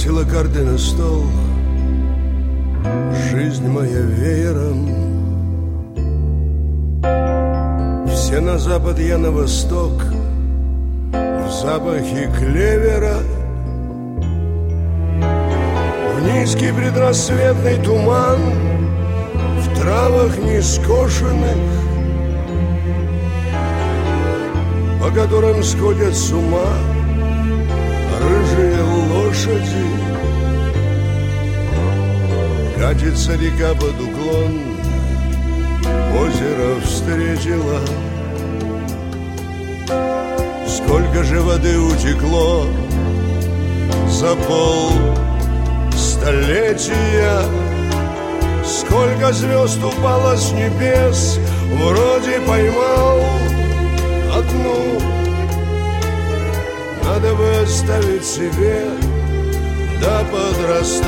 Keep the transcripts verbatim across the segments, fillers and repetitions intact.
бросила карты на стол. Жизнь моя веером. Все на запад, я на восток. В запахе клевера, в низкий предрассветный туман, в травах нескошенных, по которым сходят с ума рыжие лошади. Катится река под уклон, озеро встретила. Сколько же воды утекло за пол столетия, сколько звезд упало с небес, вроде поймал одну. Надо бы оставить себе, да подрастает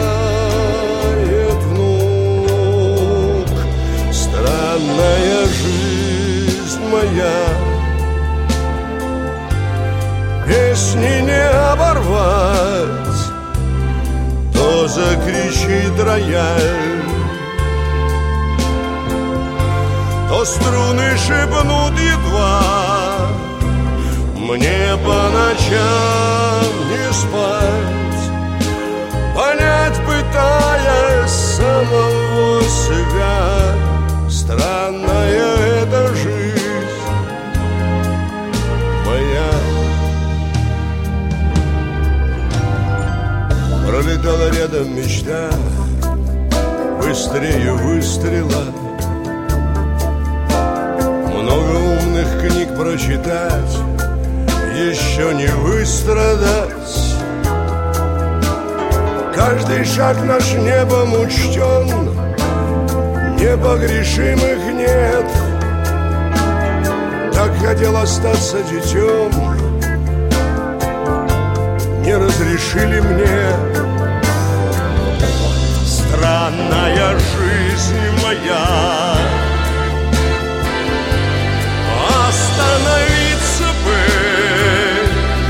внук. Странная жизнь моя, песни не оборвать, то закричит рояль, то струны шепнут едва. Мне по ночам не спать, понять пытаясь самого себя. Странная эта жизнь моя. Пролетала рядом мечта, быстрее выстрела. Много умных книг прочитать, еще не выстрадать. Каждый шаг наш небом учтен, непогрешимых нет. Так хотел остаться детем, не разрешили мне. Странная жизнь моя, остановиться бы,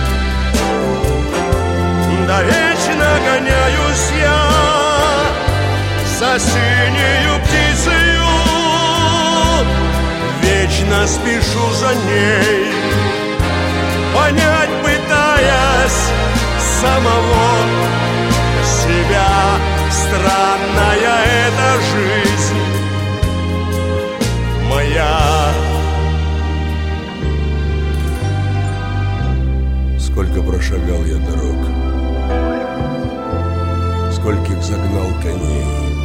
да вечно гоняюсь я за синею птицею, вечно спешу за ней, понять пытаясь самого себя. Странная эта жизнь моя. Сколько прошагал я дорог, скольких загнал коней,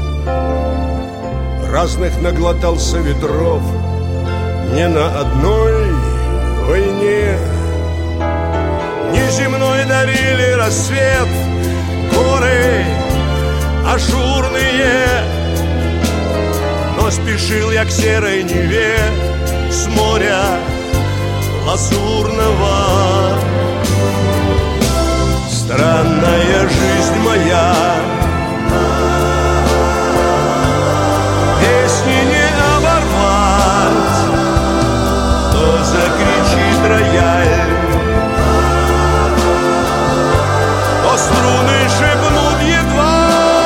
разных наглотался ветров, не на одной войне. Неземной дарили рассвет горы ажурные, но спешил я к серой Неве с моря лазурного. Странная жизнь моя, песни не оборвать, то закричит рояль, то струны шепнут едва.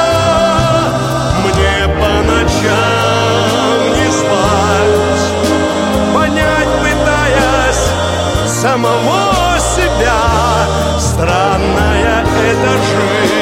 Мне по ночам не спать, понять пытаясь самого себя. Странная эта жизнь